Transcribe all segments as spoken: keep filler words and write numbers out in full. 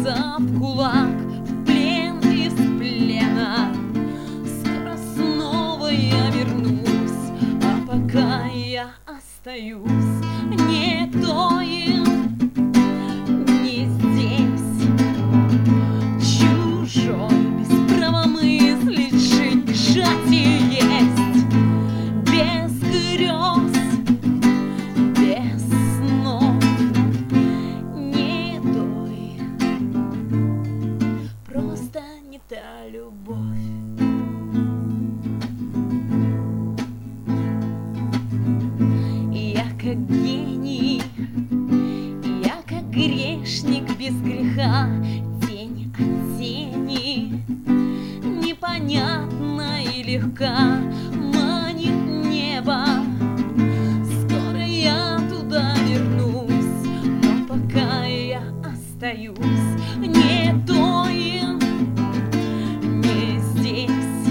сжаться в кулак, в плен из плена. Скоро снова я вернусь, а пока я остаюсь не той, не здесь, чужой, без права мыслить, жить, дышать и есть, без грез, без снов, не той, просто не та любовь. Я как гений, я как грешник без греха, тень от тени, непонятна и легка, манит небо. Скоро я туда вернусь, но пока я остаюсь не той, не здесь,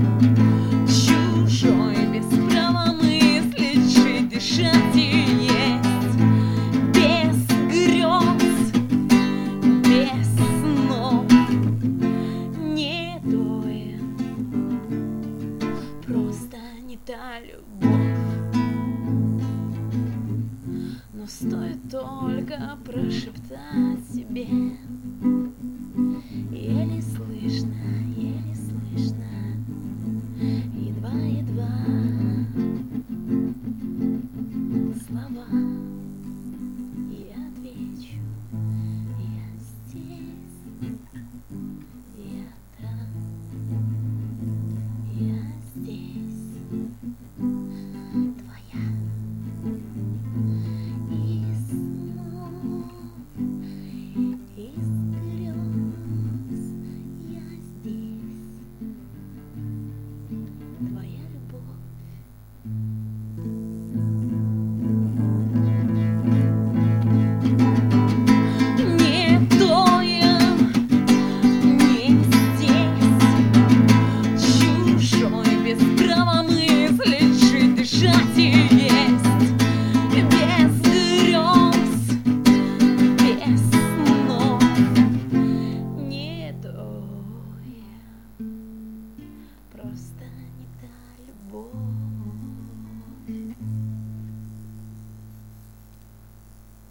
чужой, без права мыслить, жить, дышать и есть, без грез, без снов, не той, просто не та любовь. Но стоит только прошептать тебе, еле слышно, еле слышно.